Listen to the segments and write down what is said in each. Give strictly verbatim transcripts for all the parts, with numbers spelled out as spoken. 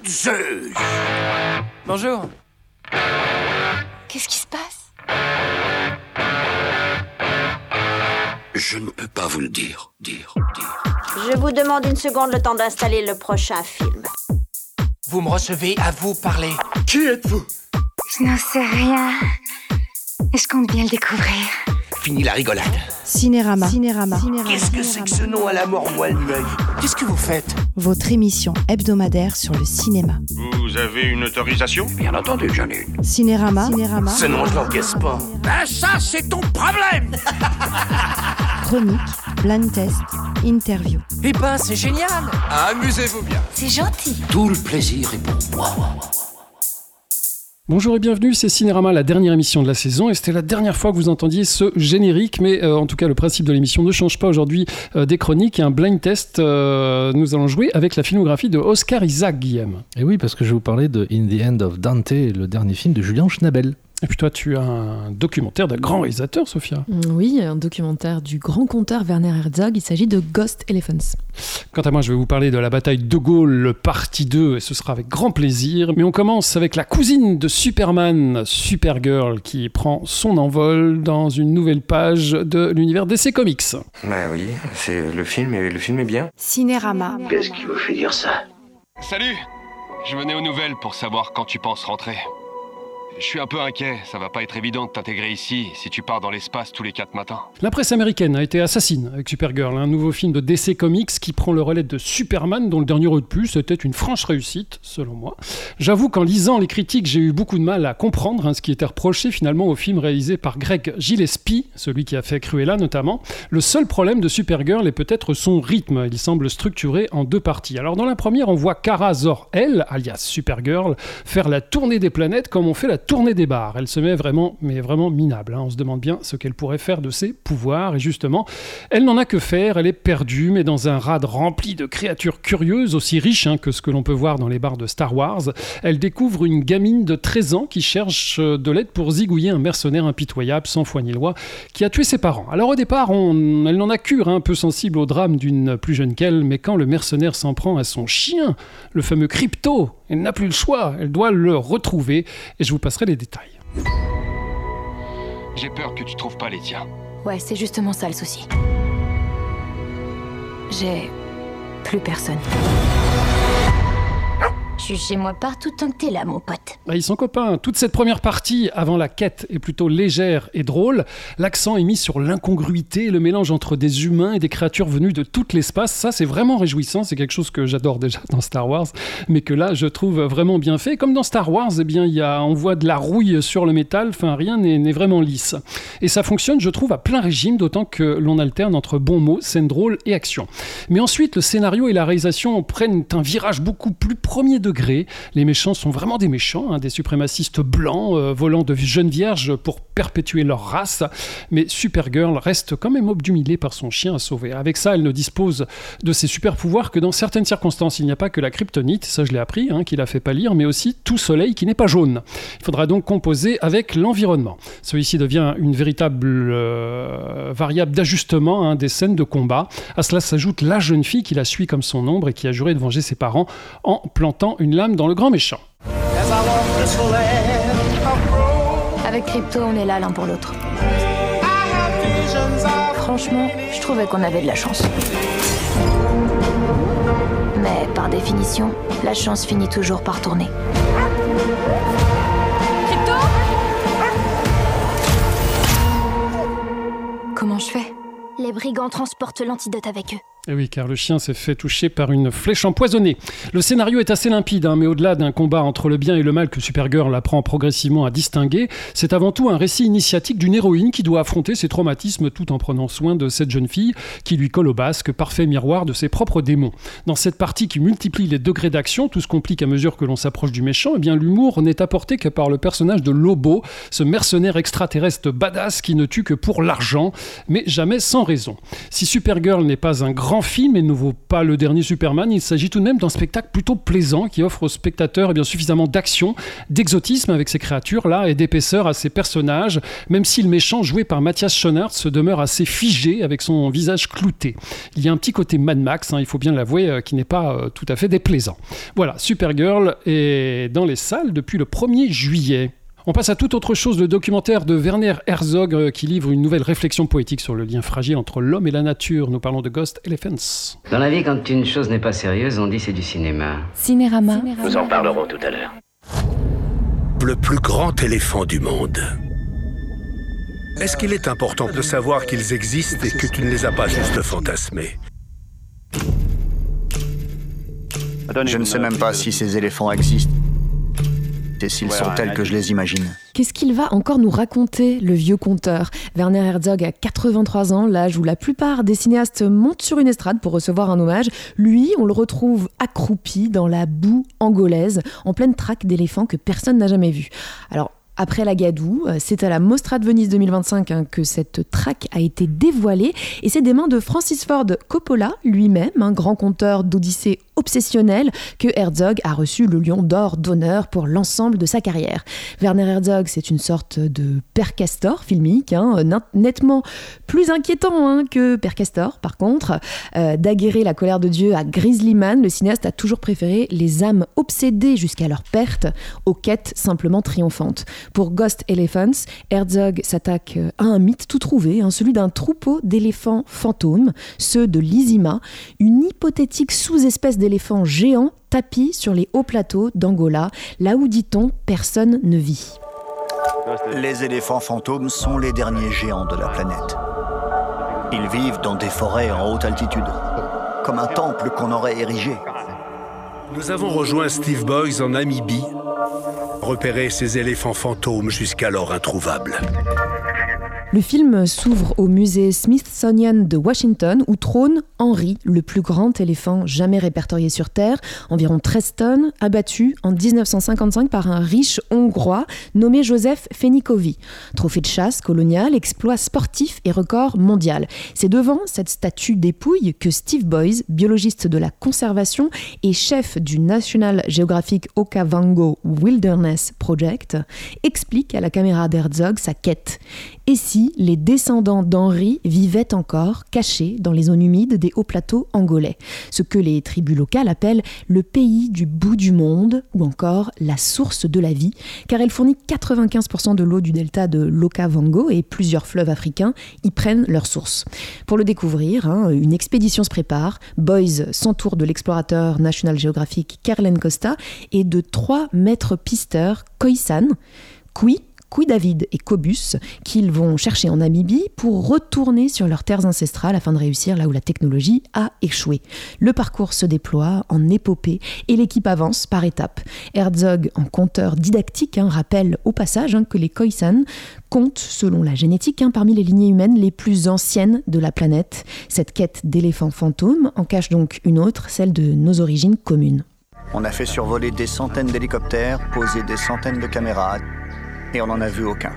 de Zeus. Bonjour. Qu'est-ce qui se passe? Je ne peux pas vous le dire, dire, dire. Je vous demande une seconde le temps d'installer le prochain film. Vous me recevez, à vous parler. Qui êtes-vous? Je n'en sais rien. Et je compte bien le découvrir. Fini la rigolade. Cinérama. Cinérama. Qu'est-ce que c'est que ce nom à la mort moelle l'œil? Qu'est-ce que vous faites? Votre émission hebdomadaire sur le cinéma. Vous avez une autorisation? Bien entendu que j'en ai une. Cinérama. Cinérama. Ce nom, je l'encaisse pas. Ben ça, c'est ton problème. Chronique, blind test, interview. Eh ben, c'est génial. Amusez-vous bien. C'est gentil. Tout le plaisir est pour moi. Bonjour et bienvenue, c'est Cinérama, la dernière émission de la saison, et c'était la dernière fois que vous entendiez ce générique, mais euh, en tout cas le principe de l'émission ne change pas aujourd'hui. Euh, des chroniques et un blind test, euh, nous allons jouer avec la filmographie de Oscar Isaac, Guillaume. Et oui, parce que je vais vous parler de In the End of Dante, le dernier film de Julien Schnabel. Et puis toi, tu as un documentaire d'un grand réalisateur, Sophia. Oui, un documentaire du grand conteur Werner Herzog. Il s'agit de Ghost Elephants. Quant à moi, je vais vous parler de la bataille de Gaulle, partie deux, et ce sera avec grand plaisir. Mais on commence avec la cousine de Superman, Supergirl, qui prend son envol dans une nouvelle page de l'univers D C Comics. Bah oui, c'est le film, et le film est bien. Cinérama. Qu'est-ce qui vous fait dire ça? Salut! Je venais aux nouvelles pour savoir quand tu penses rentrer. Je suis un peu inquiet, ça va pas être évident de t'intégrer ici si tu pars dans l'espace tous les quatre matins. La presse américaine a été assassine avec Supergirl, un nouveau film de D C Comics qui prend le relais de Superman, dont le dernier opus était une franche réussite, selon moi. J'avoue qu'en lisant les critiques, j'ai eu beaucoup de mal à comprendre hein, ce qui était reproché finalement au film réalisé par Greg Gillespie, celui qui a fait Cruella notamment. Le seul problème de Supergirl est peut-être son rythme, il semble structuré en deux parties. Alors dans la première, on voit Kara Zor-El, alias Supergirl, faire la tournée des planètes comme on fait la tournée des bars. Elle se met vraiment, mais vraiment minable. Hein. On se demande bien ce qu'elle pourrait faire de ses pouvoirs. Et justement, elle n'en a que faire. Elle est perdue, mais dans un rade rempli de créatures curieuses, aussi riches hein, que ce que l'on peut voir dans les bars de Star Wars. Elle découvre une gamine de treize ans qui cherche de l'aide pour zigouiller un mercenaire impitoyable, sans foi ni loi, qui a tué ses parents. Alors au départ, on... elle n'en a cure, hein, peu sensible au drame d'une plus jeune qu'elle, mais quand le mercenaire s'en prend à son chien, le fameux Crypto, elle n'a plus le choix. Elle doit le retrouver. Et je vous passerai les détails. J'ai peur que tu trouves pas les tiens. Ouais, c'est justement ça le souci. J'ai plus personne. Jugez-moi partout tant que t'es là, mon pote. Bah, ils sont copains. Toute cette première partie, avant la quête, est plutôt légère et drôle. L'accent est mis sur l'incongruité, le mélange entre des humains et des créatures venues de tout l'espace. Ça, c'est vraiment réjouissant. C'est quelque chose que j'adore déjà dans Star Wars, mais que là, je trouve vraiment bien fait. Comme dans Star Wars, eh bien, y a, on voit de la rouille sur le métal. Enfin, rien n'est, n'est vraiment lisse. Et ça fonctionne, je trouve, à plein régime, d'autant que l'on alterne entre bons mots, scènes drôles et action. Mais ensuite, le scénario et la réalisation prennent un virage beaucoup plus premier degré. Les méchants sont vraiment des méchants, hein, des suprémacistes blancs euh, volant de jeunes vierges pour perpétuer leur race. Mais Supergirl reste quand même obnubilée par son chien à sauver. Avec ça, elle ne dispose de ses super pouvoirs que dans certaines circonstances. Il n'y a pas que la kryptonite, ça je l'ai appris, hein, qui la fait pâlir, mais aussi tout soleil qui n'est pas jaune. Il faudra donc composer avec l'environnement. Celui-ci devient une véritable euh, variable d'ajustement hein, des scènes de combat. À cela s'ajoute la jeune fille qui la suit comme son ombre et qui a juré de venger ses parents en plantant une lame dans le grand méchant. Avec Crypto, on est là l'un pour l'autre. Franchement, je trouvais qu'on avait de la chance. Mais par définition, la chance finit toujours par tourner. Crypto ? Comment je fais ? Les brigands transportent l'antidote avec eux. Et oui, car le chien s'est fait toucher par une flèche empoisonnée. Le scénario est assez limpide, hein, mais au-delà d'un combat entre le bien et le mal que Supergirl apprend progressivement à distinguer, c'est avant tout un récit initiatique d'une héroïne qui doit affronter ses traumatismes tout en prenant soin de cette jeune fille qui lui colle au basque, parfait miroir de ses propres démons. Dans cette partie qui multiplie les degrés d'action, tout se complique à mesure que l'on s'approche du méchant, et bien l'humour n'est apporté que par le personnage de Lobo, ce mercenaire extraterrestre badass qui ne tue que pour l'argent, mais jamais sans raison. Si Supergirl n'est pas un grand grand film et ne vaut pas le dernier Superman, il s'agit tout de même d'un spectacle plutôt plaisant qui offre aux spectateurs eh bien, suffisamment d'action, d'exotisme avec ces créatures-là et d'épaisseur à ces personnages, même si le méchant joué par Matthias Schoenaerts se demeure assez figé avec son visage clouté. Il y a un petit côté Mad Max, hein, il faut bien l'avouer, euh, qui n'est pas euh, tout à fait déplaisant. Voilà, Supergirl est dans les salles depuis le premier juillet. On passe à toute autre chose, le documentaire de Werner Herzog euh, qui livre une nouvelle réflexion poétique sur le lien fragile entre l'homme et la nature. Nous parlons de Ghost Elephants. Dans la vie, quand une chose n'est pas sérieuse, on dit c'est du cinéma. Cinérama. Nous en parlerons tout à l'heure. Le plus grand éléphant du monde. Est-ce qu'il est important de savoir qu'ils existent et que tu ne les as pas juste fantasmés ? Je ne sais même pas si ces éléphants existent. Et s'ils sont tels que je les imagine. Qu'est-ce qu'il va encore nous raconter, le vieux conteur ? Werner Herzog a quatre-vingt-trois ans, l'âge où la plupart des cinéastes montent sur une estrade pour recevoir un hommage. Lui, on le retrouve accroupi dans la boue angolaise, en pleine traque d'éléphants que personne n'a jamais vu. Alors, après la gadoue, c'est à la Mostra de Venise deux mille vingt-cinq hein, que cette traque a été dévoilée et c'est des mains de Francis Ford Coppola, lui-même, un grand conteur d'Odyssée obsessionnel, que Herzog a reçu le Lion d'Or d'honneur pour l'ensemble de sa carrière. Werner Herzog, c'est une sorte de Père Castor filmique, hein, nettement plus inquiétant hein, que Père Castor, par contre. Euh, Daguerrer la colère de Dieu à Grizzly Man, le cinéaste a toujours préféré les âmes obsédées jusqu'à leur perte aux quêtes simplement triomphantes. Pour Ghost Elephants, Herzog s'attaque à un mythe tout trouvé, hein, celui d'un troupeau d'éléphants fantômes, ceux de l'Izima, une hypothétique sous-espèce d'éléphants géants tapis sur les hauts plateaux d'Angola, là où, dit-on, personne ne vit. Les éléphants fantômes sont les derniers géants de la planète. Ils vivent dans des forêts en haute altitude, comme un temple qu'on aurait érigé. Nous avons rejoint Steve Boys en Namibie, repéré ces éléphants fantômes jusqu'alors introuvables. Le film s'ouvre au musée Smithsonian de Washington où trône Henry, le plus grand éléphant jamais répertorié sur Terre, environ treize tonnes, abattu en dix-neuf cent cinquante-cinq par un riche Hongrois nommé Joseph Fenikovi. Trophée de chasse colonial, exploit sportif et record mondial. C'est devant cette statue dépouille que Steve Boys, biologiste de la conservation et chef du National Geographic Okavango Wilderness Project, explique à la caméra d'Herzog sa quête. Et si les descendants d'Henry vivaient encore cachés dans les zones humides des hauts plateaux angolais, ce que les tribus locales appellent le pays du bout du monde ou encore la source de la vie, car elle fournit quatre-vingt-quinze pour cent de l'eau du delta de l'Okavango et plusieurs fleuves africains y prennent leur source. Pour le découvrir, hein, une expédition se prépare. Boys s'entoure de l'explorateur National Geographic Kerlen Costa et de trois maîtres pisteurs Khoisan, Kui, Kui David et Cobus, qu'ils vont chercher en Namibie pour retourner sur leurs terres ancestrales afin de réussir là où la technologie a échoué. Le parcours se déploie en épopée et l'équipe avance par étapes. Herzog, en conteur didactique, hein, rappelle au passage hein, que les Khoisan comptent, selon la génétique, hein, parmi les lignées humaines les plus anciennes de la planète. Cette quête d'éléphants fantômes en cache donc une autre, celle de nos origines communes. On a fait survoler des centaines d'hélicoptères, posé des centaines de caméras, et on n'en a vu aucun.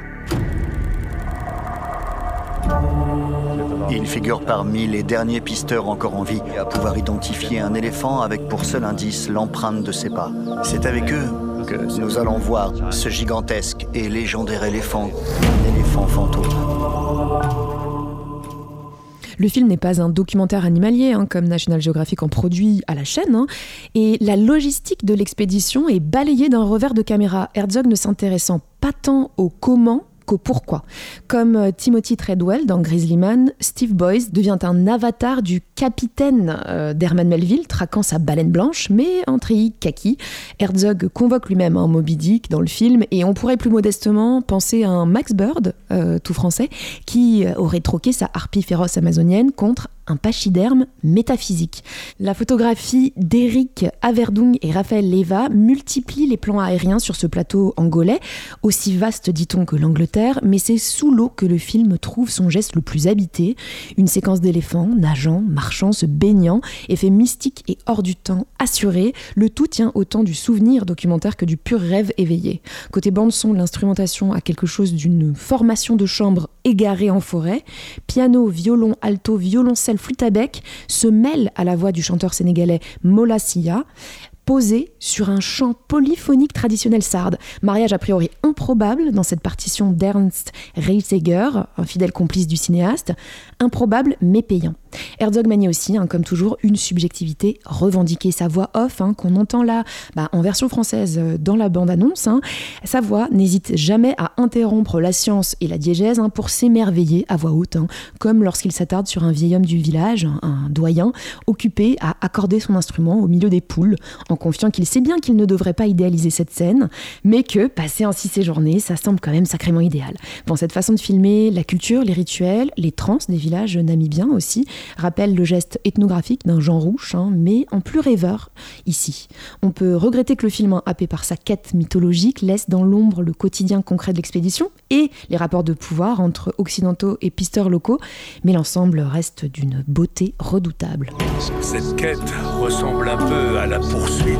Il figure parmi les derniers pisteurs encore en vie à pouvoir identifier un éléphant avec pour seul indice l'empreinte de ses pas. C'est avec eux que nous allons voir ce gigantesque et légendaire éléphant, l'éléphant fantôme. Le film n'est pas un documentaire animalier, hein, comme National Geographic en produit à la chaîne, hein, et la logistique de l'expédition est balayée d'un revers de caméra, Herzog ne s'intéressant pas tant au comment qu'au pourquoi. Comme Timothy Treadwell dans Grizzly Man, Steve Boys devient un avatar du capitaine euh, d'Herman Melville, traquant sa baleine blanche, mais en treillis kaki. Herzog convoque lui-même un Moby Dick dans le film, et on pourrait plus modestement penser à un Max Bird, euh, tout français, qui aurait troqué sa harpie féroce amazonienne contre un pachyderme métaphysique. La photographie d'Eric Averdung et Raphaël Leva multiplie les plans aériens sur ce plateau angolais, aussi vaste dit-on que l'Angleterre, mais c'est sous l'eau que le film trouve son geste le plus habité, une séquence d'éléphants nageant, marchant, se baignant, effet mystique et hors du temps assuré, le tout tient autant du souvenir documentaire que du pur rêve éveillé. Côté bande-son, l'instrumentation a quelque chose d'une formation de chambre égarée en forêt. Piano, violon, alto, violoncelle, flûte à bec se mêlent à la voix du chanteur sénégalais Mola Sia, posé sur un chant polyphonique traditionnel sarde. Mariage a priori improbable dans cette partition d'Ernst Reitseger, un fidèle complice du cinéaste. Improbable mais payant. Herzog manie aussi, hein, comme toujours, une subjectivité revendiquée. Sa voix off, hein, qu'on entend là, bah, en version française euh, dans la bande-annonce, hein, sa voix n'hésite jamais à interrompre la science et la diégèse hein, pour s'émerveiller à voix haute, hein, comme lorsqu'il s'attarde sur un vieil homme du village, un, un doyen, occupé à accorder son instrument au milieu des poules, en confiant qu'il sait bien qu'il ne devrait pas idéaliser cette scène, mais que, passer ainsi ses journées, ça semble quand même sacrément idéal. Bon, cette façon de filmer la culture, les rituels, les transes des villages namibiens aussi, rappelle le geste ethnographique d'un Jean Rouch, hein, mais en plus rêveur ici. On peut regretter que le film, happé par sa quête mythologique, laisse dans l'ombre le quotidien concret de l'expédition et les rapports de pouvoir entre occidentaux et pisteurs locaux, mais l'ensemble reste d'une beauté redoutable. Cette quête ressemble un peu à la poursuite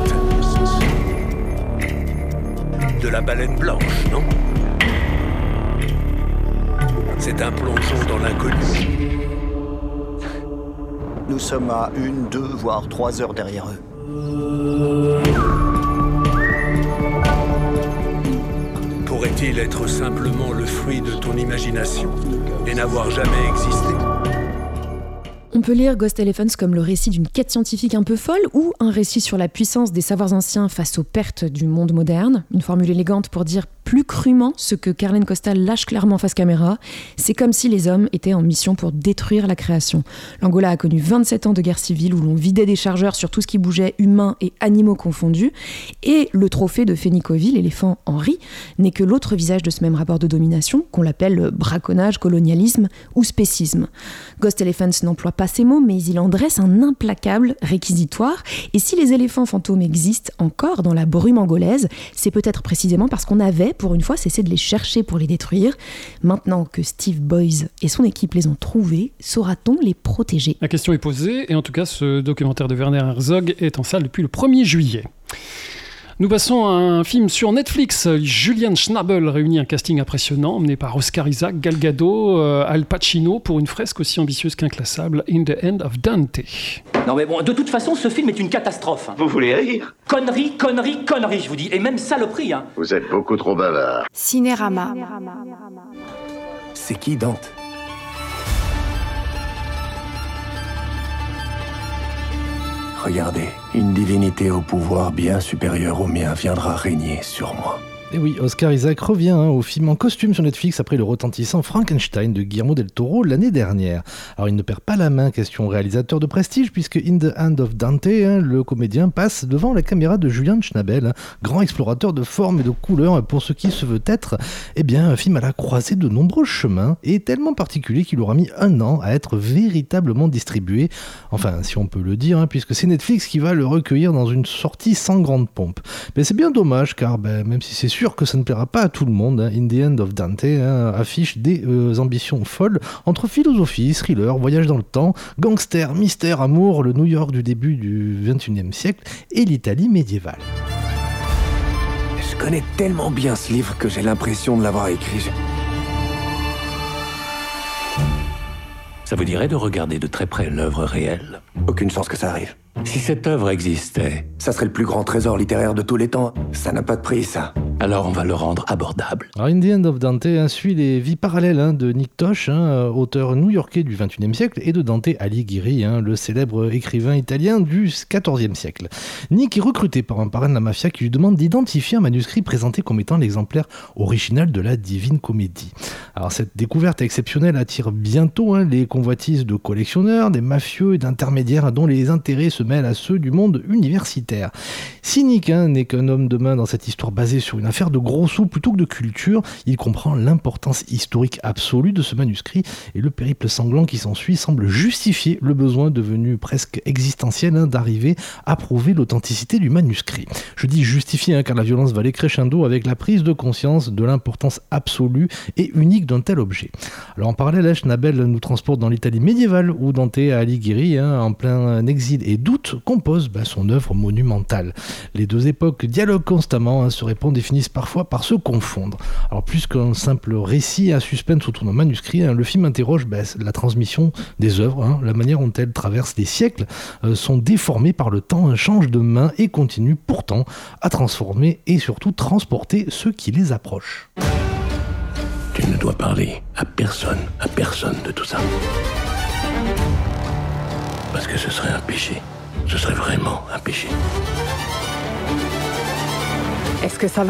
de la baleine blanche, non ? C'est un plongeon dans l'inconnu. Nous sommes à une, deux, voire trois heures derrière eux. Pourrait-il être simplement le fruit de ton imagination et n'avoir jamais existé ? On peut lire Ghost Elephants comme le récit d'une quête scientifique un peu folle ou un récit sur la puissance des savoirs anciens face aux pertes du monde moderne. Une formule élégante pour dire plus crûment ce que Carlin Costal lâche clairement face caméra. C'est comme si les hommes étaient en mission pour détruire la création. L'Angola a connu vingt-sept ans de guerre civile où l'on vidait des chargeurs sur tout ce qui bougeait, humains et animaux confondus. Et le trophée de Fénicovi, l'éléphant Henri, n'est que l'autre visage de ce même rapport de domination qu'on l'appelle braconnage, colonialisme ou spécisme. Ghost Elephants n'emploie pas ces mots, mais il en dresse un implacable réquisitoire. Et si les éléphants fantômes existent encore dans la brume angolaise, c'est peut-être précisément parce qu'on avait, pour une fois, cessé de les chercher pour les détruire. Maintenant que Steve Boyes et son équipe les ont trouvés, saura-t-on les protéger ? La question est posée, et en tout cas, ce documentaire de Werner Herzog est en salle depuis le premier juillet. Nous passons à un film sur Netflix. Julian Schnabel réunit un casting impressionnant, emmené par Oscar Isaac, Gal Gadot, euh, Al Pacino, pour une fresque aussi ambitieuse qu'inclassable, In the End of Dante. Non mais bon, de toute façon, ce film est une catastrophe. Vous voulez rire ? Connerie, connerie, connerie, je vous dis. Et même saloperie, hein. Vous êtes beaucoup trop bavard. Cinérama. C'est qui Dante ? Regardez, une divinité au pouvoir bien supérieur au mien viendra régner sur moi. Et oui, Oscar Isaac revient hein, au film en costume sur Netflix après le retentissant Frankenstein de Guillermo del Toro l'année dernière. Alors il ne perd pas la main, question réalisateur de prestige, puisque In the Hand of Dante, hein, le comédien passe devant la caméra de Julian Schnabel, hein, grand explorateur de formes et de couleurs pour ce qui se veut être eh bien, un film à la croisée de nombreux chemins et tellement particulier qu'il aura mis un an à être véritablement distribué. Enfin, si on peut le dire, hein, puisque c'est Netflix qui va le recueillir dans une sortie sans grande pompe. Mais c'est bien dommage, car ben, même si c'est sûr que ça ne plaira pas à tout le monde, hein, In the End of Dante hein, affiche des euh, ambitions folles entre philosophie, thriller, voyage dans le temps, gangster, mystère, amour, le New York du début du vingt et unième siècle et l'Italie médiévale. Je connais tellement bien ce livre que j'ai l'impression de l'avoir écrit. Ça vous dirait de regarder de très près l'œuvre réelle ? Aucune chance que ça arrive. Si cette œuvre existait, ça serait le plus grand trésor littéraire de tous les temps. Ça n'a pas de prix, ça. Alors on va le rendre abordable. Alors In the End of Dante hein, suit les vies parallèles hein, de Nick Tosh, hein, auteur new-yorkais du vingt et unième siècle, et de Dante Alighieri, hein, le célèbre écrivain italien du quatorzième siècle. Nick est recruté par un parrain de la mafia qui lui demande d'identifier un manuscrit présenté comme étant l'exemplaire original de la Divine Comédie. Alors cette découverte exceptionnelle attire bientôt hein, les convoitises de collectionneurs, des mafieux et d'intermédiaires dont les intérêts se mêlent à ceux du monde universitaire. Si Nick hein, n'est qu'un homme de main dans cette histoire basée sur une affaire de gros sous plutôt que de culture, il comprend l'importance historique absolue de ce manuscrit et le périple sanglant qui s'ensuit semble justifier le besoin devenu presque existentiel hein, d'arriver à prouver l'authenticité du manuscrit. Je dis justifier hein, car la violence va aller crescendo avec la prise de conscience de l'importance absolue et unique d'un tel objet. Alors en parallèle, Schnabel nous transporte dans l'Italie médiévale où Dante Alighieri, hein, en plein exil et doute, compose bah, son œuvre monumentale. Les deux époques dialoguent constamment, hein, se répondent et finissent finissent parfois par se confondre. Alors plus qu'un simple récit à suspense autour d'un manuscrit, hein, le film interroge ben, la transmission des œuvres, hein, la manière dont elles traversent les siècles, euh, sont déformées par le temps, changent de main et continuent pourtant à transformer et surtout transporter ceux qui les approchent. Tu ne dois parler à personne, à personne de tout ça. Parce que ce serait un péché. Ce serait vraiment un péché. Est-ce que ça va ?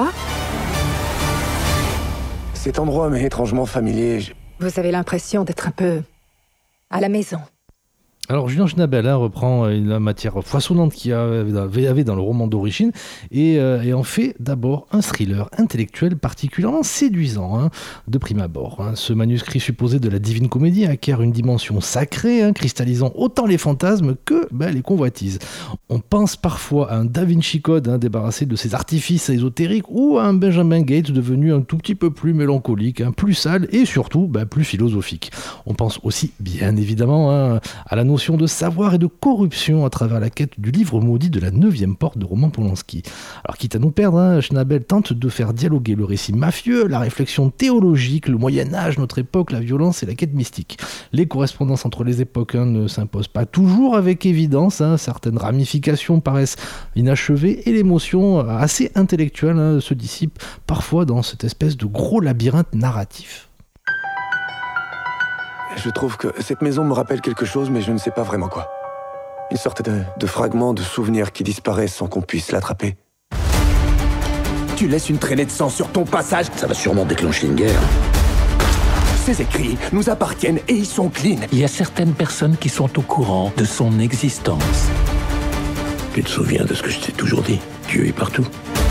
Cet endroit m'est étrangement familier. Je... Vous avez l'impression d'être un peu à la maison. Alors Julien Schnabel hein, reprend euh, la matière foisonnante qu'il y avait, avait dans le roman d'origine et, euh, et en fait d'abord un thriller intellectuel particulièrement séduisant hein, de prime abord. Hein. Ce manuscrit supposé de la Divine Comédie acquiert une dimension sacrée, hein, cristallisant autant les fantasmes que ben, les convoitises. On pense parfois à un Da Vinci Code hein, débarrassé de ses artifices ésotériques ou à un Benjamin Gates devenu un tout petit peu plus mélancolique, hein, plus sale et surtout ben, plus philosophique. On pense aussi bien évidemment hein, à la notion de savoir et de corruption à travers la quête du livre maudit de la neuvième porte de Roman Polanski. Alors quitte à nous perdre, hein, Schnabel tente de faire dialoguer le récit mafieux, la réflexion théologique, le Moyen-Âge, notre époque, la violence et la quête mystique. Les correspondances entre les époques hein, ne s'imposent pas toujours avec évidence, hein, certaines ramifications paraissent inachevées et l'émotion assez intellectuelle hein, se dissipe parfois dans cette espèce de gros labyrinthe narratif. Je trouve que cette maison me rappelle quelque chose, mais je ne sais pas vraiment quoi. Une sorte de, de fragment de souvenirs qui disparaissent sans qu'on puisse l'attraper. Tu laisses une traînée de sang sur ton passage. Ça va sûrement déclencher une guerre. Ces écrits nous appartiennent et ils sont clean. Il y a certaines personnes qui sont au courant de son existence. Tu te souviens de ce que je t'ai toujours dit ? Dieu est partout.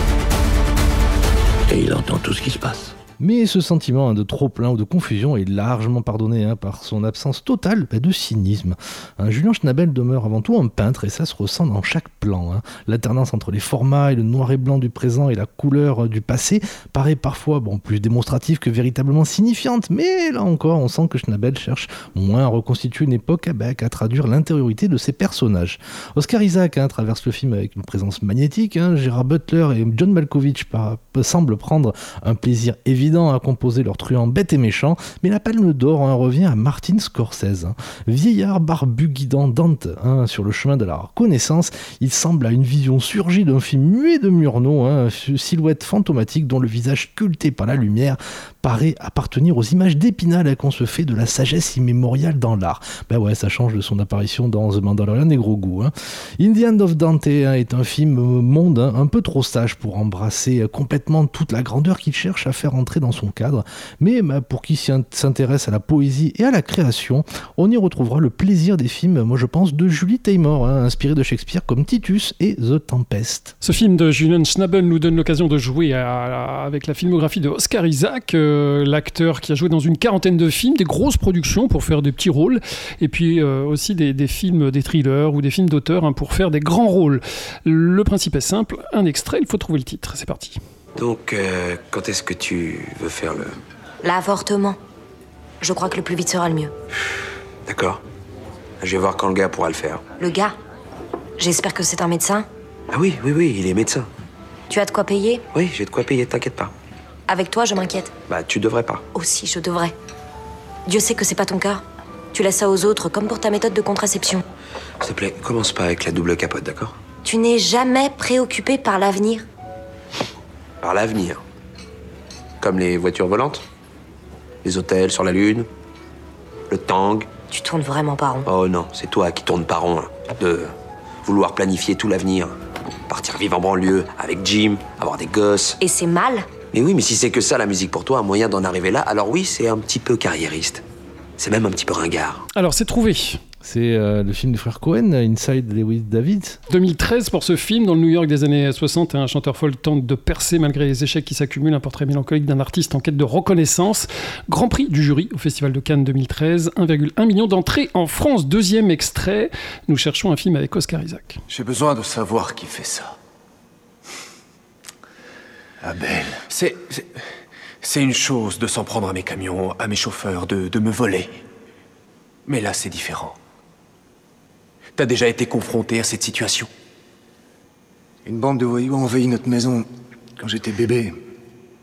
Et il entend tout ce qui se passe. Mais ce sentiment hein, de trop-plein ou de confusion est largement pardonné hein, par son absence totale bah, de cynisme. Hein, Julien Schnabel demeure avant tout un peintre et ça se ressent dans chaque plan. Hein. L'alternance entre les formats et le noir et blanc du présent et la couleur euh, du passé paraît parfois bon, plus démonstrative que véritablement signifiante, mais là encore on sent que Schnabel cherche moins à reconstituer une époque bah, qu'à traduire l'intériorité de ses personnages. Oscar Isaac hein, traverse le film avec une présence magnétique, hein. Gérard Butler et John Malkovich par, semblent prendre un plaisir évident à composer leur truand bête et méchant, mais la palme d'or hein, revient à Martin Scorsese. Hein. Vieillard barbu guidant Dante hein, sur le chemin de la reconnaissance, il semble à une vision surgie d'un film muet de Murnau, hein, silhouette fantomatique dont le visage sculpté par la lumière paraît appartenir aux images d'Épinal qu'on se fait de la sagesse immémoriale dans l'art. Ben ouais, ça change de son apparition dans The Mandalorian et Gros Goût. Hein. In the Hand of Dante hein, est un film monde hein, un peu trop sage pour embrasser complètement toute la grandeur qu'il cherche à faire entrer dans son cadre, mais bah, pour qui s'intéresse à la poésie et à la création, on y retrouvera le plaisir des films, moi je pense, de Julie Taymor, hein, inspiré de Shakespeare comme Titus et The Tempest. Ce film de Julian Schnabel nous donne l'occasion de jouer à, à, avec la filmographie de Oscar Isaac, euh, l'acteur qui a joué dans une quarantaine de films, des grosses productions pour faire des petits rôles, et puis euh, aussi des, des films, des thrillers ou des films d'auteur hein, pour faire des grands rôles. Le principe est simple, un extrait, il faut trouver le titre, c'est parti. Donc, euh, quand est-ce que tu veux faire le... L'avortement. Je crois que le plus vite sera le mieux. D'accord. Je vais voir quand le gars pourra le faire. Le gars ? J'espère que c'est un médecin. Ah oui, oui, oui, il est médecin. Tu as de quoi payer ? Oui, j'ai de quoi payer, t'inquiète pas. Avec toi, je m'inquiète. Bah, tu devrais pas. Aussi, je devrais. Dieu sait que c'est pas ton cas. Tu laisses ça aux autres, comme pour ta méthode de contraception. S'il te plaît, commence pas avec la double capote, d'accord ? Tu n'es jamais préoccupé par l'avenir. Par l'avenir. Comme les voitures volantes, les hôtels sur la Lune, le Tang. Tu tournes vraiment pas rond. Oh non, c'est toi qui tournes pas rond, hein, de vouloir planifier tout l'avenir. Partir vivre en banlieue, avec Jim, avoir des gosses. Et c'est mal ? Mais oui, mais si c'est que ça, la musique pour toi, un moyen d'en arriver là, alors oui, c'est un petit peu carriériste. C'est même un petit peu ringard. Alors, c'est trouvé. C'est euh, le film du frère Cohen, Inside Llewellyn David. deux mille treize pour ce film, dans le New York des années soixante, un chanteur folk tente de percer malgré les échecs qui s'accumulent, un portrait mélancolique d'un artiste en quête de reconnaissance. Grand prix du jury au Festival de Cannes deux mille treize, un virgule un million d'entrées en France. Deuxième extrait, nous cherchons un film avec Oscar Isaac. J'ai besoin de savoir qui fait ça. Abel. C'est, c'est, c'est une chose de s'en prendre à mes camions, à mes chauffeurs, de, de me voler. Mais là, c'est différent. T'as déjà été confronté à cette situation ? Une bande de voyous a envahi notre maison quand j'étais bébé.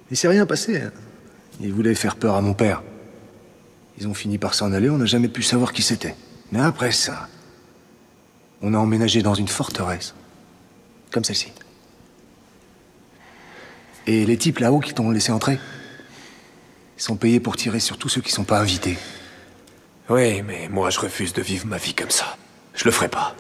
Il s'est rien passé. Hein. Ils voulaient faire peur à mon père. Ils ont fini par s'en aller, on n'a jamais pu savoir qui c'était. Mais après ça, on a emménagé dans une forteresse. Comme celle-ci. Et les types là-haut qui t'ont laissé entrer, ils sont payés pour tirer sur tous ceux qui sont pas invités. Oui, mais moi je refuse de vivre ma vie comme ça. Je le ferai pas.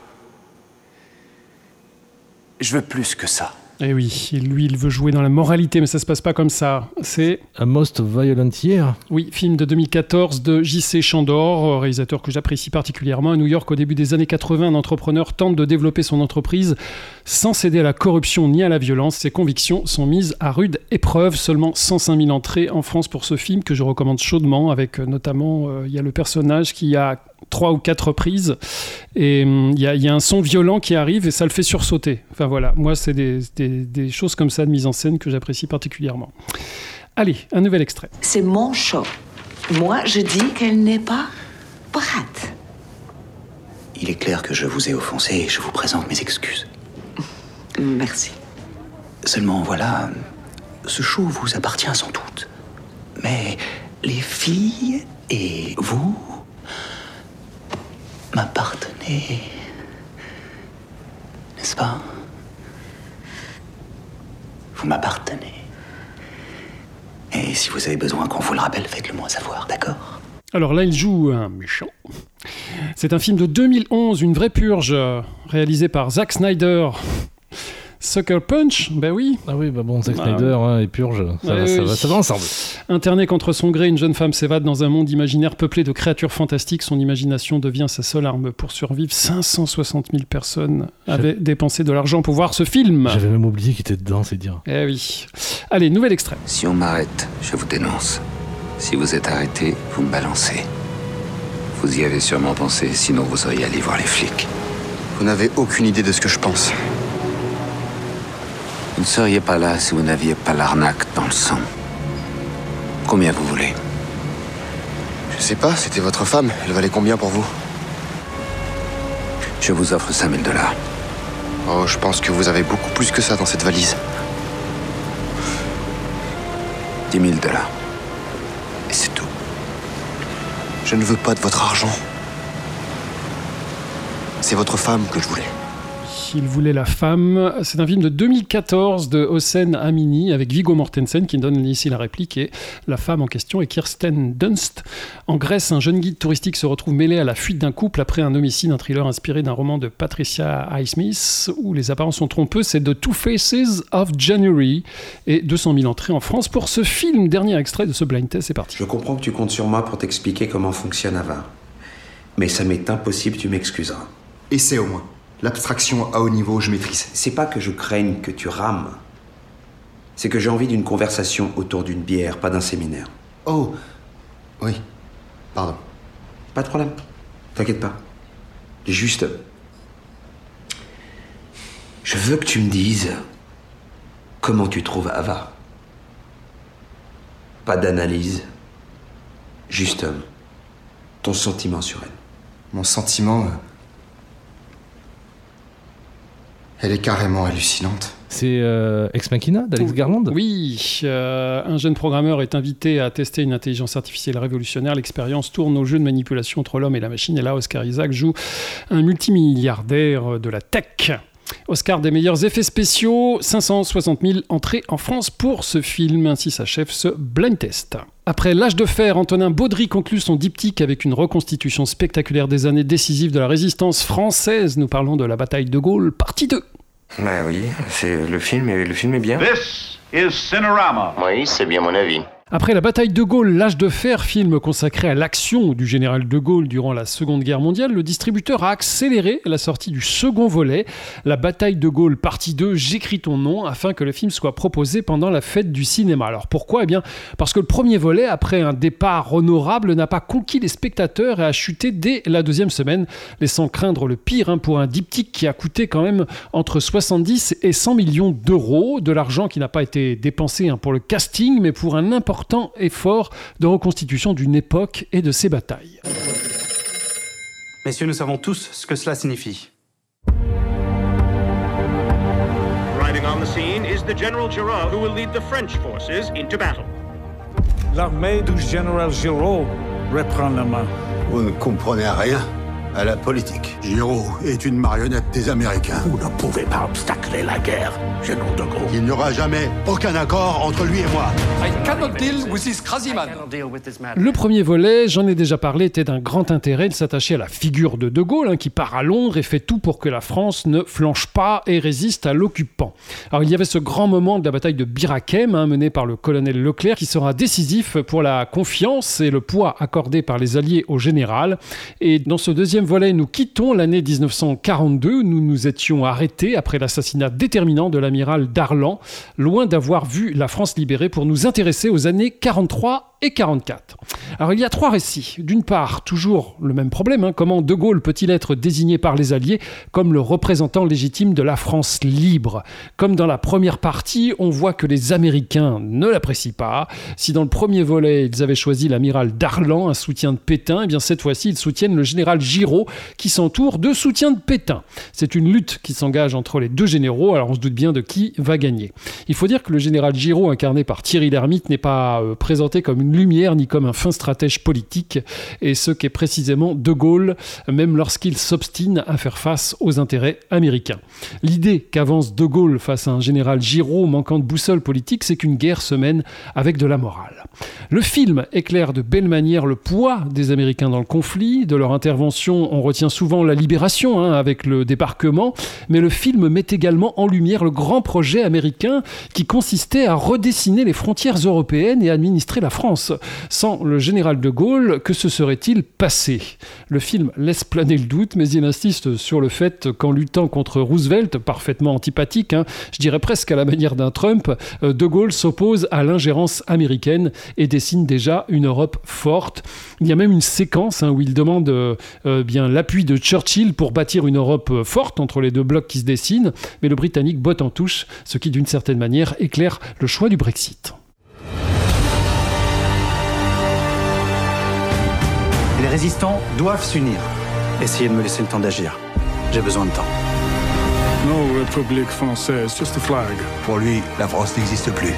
Je veux plus que ça. Et oui, et lui, il veut jouer dans la moralité, mais ça se passe pas comme ça. C'est A Most Violent Year. Oui, film de deux mille quatorze de J C Chandor, réalisateur que j'apprécie particulièrement. À New York, au début des années quatre-vingts, un entrepreneur tente de développer son entreprise sans céder à la corruption ni à la violence. Ses convictions sont mises à rude épreuve. Seulement cent cinq mille entrées en France pour ce film que je recommande chaudement, avec notamment, il euh, y a le personnage qui a trois ou quatre reprises et il um, y, y a un son violent qui arrive et ça le fait sursauter. Enfin voilà, moi c'est des, des, des choses comme ça de mise en scène que j'apprécie particulièrement. Allez, un nouvel extrait. C'est mon show. Moi, je dis qu'elle n'est pas prête. Il est clair que je vous ai offensé et je vous présente mes excuses. Merci. Seulement, voilà, ce show vous appartient sans doute. Mais les filles et vous m'appartenez, n'est-ce pas? Vous m'appartenez. Et si vous avez besoin qu'on vous le rappelle, faites-le moi savoir, d'accord? Alors là, il joue un méchant. C'est un film de deux mille onze, une vraie purge, réalisée par Zack Snyder. Sucker Punch, ben oui. Ah oui, bah bon, Zack Snyder hein, et Purge, ça, ouais, va, ça, oui. va, ça va ensemble. Internée contre son gré, une jeune femme s'évade dans un monde imaginaire peuplé de créatures fantastiques. Son imagination devient sa seule arme pour survivre. cinq cent soixante mille personnes avaient J'avais... dépensé de l'argent pour voir ce film. J'avais même oublié qu'il était dedans, c'est dire. Eh oui. Allez, nouvel extrait. Si on m'arrête, je vous dénonce. Si vous êtes arrêté, vous me balancez. Vous y avez sûrement pensé, sinon vous seriez allé voir les flics. Vous n'avez aucune idée de ce que je pense. Vous ne seriez pas là si vous n'aviez pas l'arnaque dans le sang. Combien vous voulez? Je sais pas, c'était votre femme. Elle valait combien pour vous? Je vous offre cinq mille dollars. Oh, je pense que vous avez beaucoup plus que ça dans cette valise. dix mille dollars. Et c'est tout. Je ne veux pas de votre argent. C'est votre femme que je voulais. Il voulait la femme. C'est un film de deux mille quatorze de Hossein Amini avec Viggo Mortensen qui donne ici la réplique et la femme en question est Kirsten Dunst. En Grèce, un jeune guide touristique se retrouve mêlé à la fuite d'un couple après un homicide, un thriller inspiré d'un roman de Patricia Highsmith où les apparences sont trompeuses. C'est The Two Faces of January et deux cent mille entrées en France pour ce film. Dernier extrait de ce blind test, c'est parti. Je comprends que tu comptes sur moi pour t'expliquer comment fonctionne Ava. Mais ça m'est impossible, tu m'excuseras. Essaie au moins. L'abstraction à haut niveau, je maîtrise. C'est pas que je craigne que tu rames. C'est que j'ai envie d'une conversation autour d'une bière, pas d'un séminaire. Oh, oui. Pardon. Pas de problème. T'inquiète pas. Juste... Je veux que tu me dises comment tu trouves Ava. Pas d'analyse. Juste euh, ton sentiment sur elle. Mon sentiment... Euh... Elle est carrément hallucinante. C'est euh, Ex Machina d'Alex Garland. Oui, euh, un jeune programmeur est invité à tester une intelligence artificielle révolutionnaire. L'expérience tourne au jeu de manipulation entre l'homme et la machine. Et là, Oscar Isaac joue un multimilliardaire de la tech. Oscar des meilleurs effets spéciaux, cinq cent soixante mille entrées en France pour ce film. Ainsi s'achève ce blind test. Après L'Âge de fer, Antonin Baudry conclut son diptyque avec une reconstitution spectaculaire des années décisives de la résistance française. Nous parlons de la bataille de Gaulle, partie deux. Bah oui, c'est le film, et le film est bien. This is Cinerama. Oui, c'est bien mon avis. Après la bataille de Gaulle, L'Âge de fer, film consacré à l'action du général de Gaulle durant la Seconde Guerre mondiale, le distributeur a accéléré la sortie du second volet, La bataille de Gaulle, partie deux, J'écris ton nom, afin que le film soit proposé pendant la fête du cinéma. Alors pourquoi ? Eh bien, parce que le premier volet, après un départ honorable, n'a pas conquis les spectateurs et a chuté dès la deuxième semaine, laissant craindre le pire hein, pour un diptyque qui a coûté quand même entre soixante-dix et cent millions d'euros, de l'argent qui n'a pas été dépensé hein, pour le casting, mais pour un important important effort de reconstitution d'une époque et de ses batailles. Messieurs, nous savons tous ce que cela signifie. Riding on the scene is the General Giraud, who will lead the French forces into battle. L'armée du général Giraud reprend la main. Vous ne comprenez rien à la politique. Giraud est une marionnette des Américains. Vous ne pouvez pas obstacler la guerre, général de Gaulle. Il n'y aura jamais aucun accord entre lui et moi. I cannot deal with this crazy man. Le premier volet, j'en ai déjà parlé, était d'un grand intérêt. Il s'attachait à la figure de De Gaulle, hein, qui part à Londres et fait tout pour que la France ne flanche pas et résiste à l'occupant. Alors il y avait ce grand moment de la bataille de Bir Hakeim, hein, menée par le colonel Leclerc, qui sera décisif pour la confiance et le poids accordé par les Alliés au général. Et dans ce deuxième volet, nous quittons l'année dix-neuf cent quarante-deux. Nous nous étions arrêtés après l'assassinat déterminant de l'amiral Darlan, loin d'avoir vu la France libérée, pour nous intéresser aux années quarante-trois et quarante-quatre. Alors il y a trois récits. D'une part, toujours le même problème, hein, comment De Gaulle peut-il être désigné par les Alliés comme le représentant légitime de la France libre ? Comme dans la première partie, on voit que les Américains ne l'apprécient pas. Si dans le premier volet, ils avaient choisi l'amiral Darlan, un soutien de Pétain, eh bien cette fois-ci, ils soutiennent le général Giraud, qui s'entoure de soutien de Pétain. C'est une lutte qui s'engage entre les deux généraux, alors on se doute bien de qui va gagner. Il faut dire que le général Giraud, incarné par Thierry Lhermitte, n'est pas euh, présenté comme une lumière ni comme un fin stratège politique, et ce qu'est précisément De Gaulle, même lorsqu'il s'obstine à faire face aux intérêts américains. L'idée qu'avance De Gaulle face à un général Giraud manquant de boussole politique, c'est qu'une guerre se mène avec de la morale. Le film éclaire de belle manière le poids des Américains dans le conflit. De leur intervention, on retient souvent la libération, hein, avec le débarquement, mais le film met également en lumière le grand projet américain qui consistait à redessiner les frontières européennes et à administrer la France. Sans le général de Gaulle, que se serait-il passé ? Le film laisse planer le doute, mais il insiste sur le fait qu'en luttant contre Roosevelt, parfaitement antipathique, hein, je dirais presque à la manière d'un Trump, De Gaulle s'oppose à l'ingérence américaine et dessine déjà une Europe forte. Il y a même une séquence, hein, où il demande euh, euh, bien l'appui de Churchill pour bâtir une Europe euh, forte entre les deux blocs qui se dessinent, mais le Britannique botte en touche, ce qui d'une certaine manière éclaire le choix du Brexit. Les résistants doivent s'unir. Essayez de me laisser le temps d'agir. J'ai besoin de temps. No République française, just a flag. Pour lui, la France n'existe plus.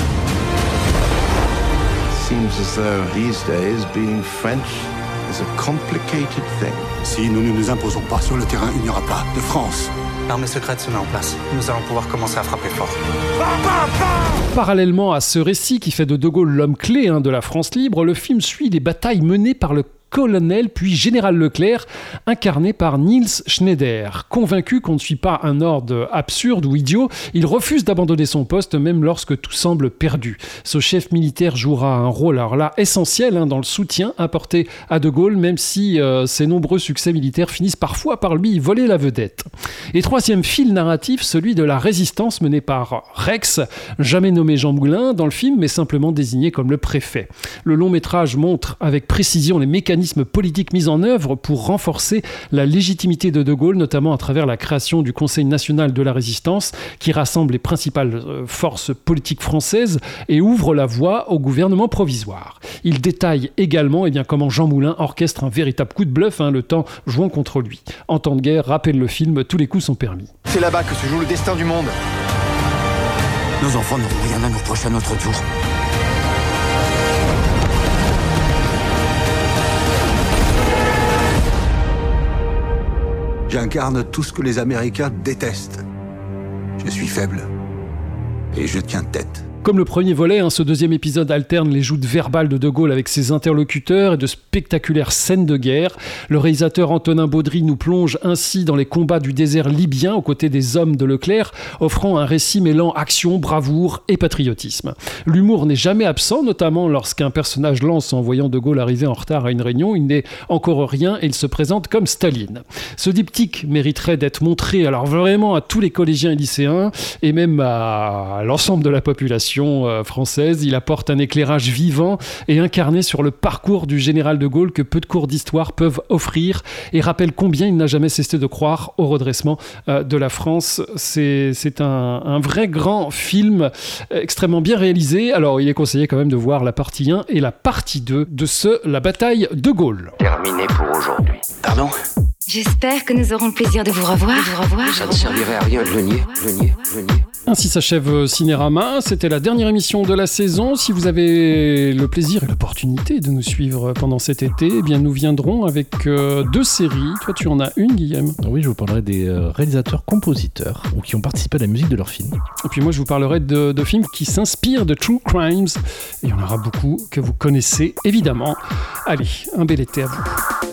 Seems as though these days being French is a complicated thing. Si nous ne nous imposons pas sur le terrain, il n'y aura pas de France. L'armée secrète se met en place. Nous allons pouvoir commencer à frapper fort. Parallèlement à ce récit qui fait de De Gaulle l'homme clé, hein, de la France libre, le film suit les batailles menées par le colonel puis général Leclerc, incarné par Niels Schneider. Convaincu qu'on ne suit pas un ordre absurde ou idiot, il refuse d'abandonner son poste même lorsque tout semble perdu. Ce chef militaire jouera un rôle alors là essentiel, hein, dans le soutien apporté à De Gaulle, même si euh, ses nombreux succès militaires finissent parfois par lui voler la vedette. Et troisième fil narratif, celui de la résistance menée par Rex, jamais nommé Jean Moulin dans le film, mais simplement désigné comme le préfet. Le long métrage montre avec précision les mécanismes politiques mis en œuvre pour renforcer la légitimité de De Gaulle, notamment à travers la création du Conseil national de la résistance, qui rassemble les principales euh, forces politiques françaises et ouvre la voie au gouvernement provisoire. Il détaille également eh bien, comment Jean Moulin orchestre un véritable coup de bluff, hein, le temps jouant contre lui. En temps de guerre, rappelle le film, tous les coups sont permis. C'est là-bas que se joue le destin du monde. Nos enfants n'auront rien à nous reprocher à notre tour. J'incarne tout ce que les Américains détestent. Je suis faible. Et je tiens tête. Comme le premier volet, hein, ce deuxième épisode alterne les joutes verbales de De Gaulle avec ses interlocuteurs et de spectaculaires scènes de guerre. Le réalisateur Antonin Baudry nous plonge ainsi dans les combats du désert libyen aux côtés des hommes de Leclerc, offrant un récit mêlant action, bravoure et patriotisme. L'humour n'est jamais absent, notamment lorsqu'un personnage lance en voyant De Gaulle arriver en retard à une réunion. Il n'est encore rien et il se présente comme Staline. Ce diptyque mériterait d'être montré alors vraiment à tous les collégiens et lycéens et même à l'ensemble de la population française. Il apporte un éclairage vivant et incarné sur le parcours du général de Gaulle que peu de cours d'histoire peuvent offrir et rappelle combien il n'a jamais cessé de croire au redressement de la France. C'est, c'est un, un vrai grand film extrêmement bien réalisé. Alors il est conseillé quand même de voir la partie un et la partie deux de ce La bataille de Gaulle. Terminé pour aujourd'hui. Pardon ? J'espère que nous aurons le plaisir de vous revoir. De vous revoir. Ça ne servirait à rien de le nier, le nier, le nier. Ainsi s'achève Cinérama. C'était la dernière émission de la saison. Si vous avez le plaisir et l'opportunité de nous suivre pendant cet été, eh bien nous viendrons avec euh, deux séries. Toi, tu en as une, Guillaume. Oui, je vous parlerai des euh, réalisateurs-compositeurs ou qui ont participé à la musique de leurs films. Et puis moi, je vous parlerai de, de films qui s'inspirent de True Crimes. Et il y en aura beaucoup que vous connaissez, évidemment. Allez, un bel été à vous.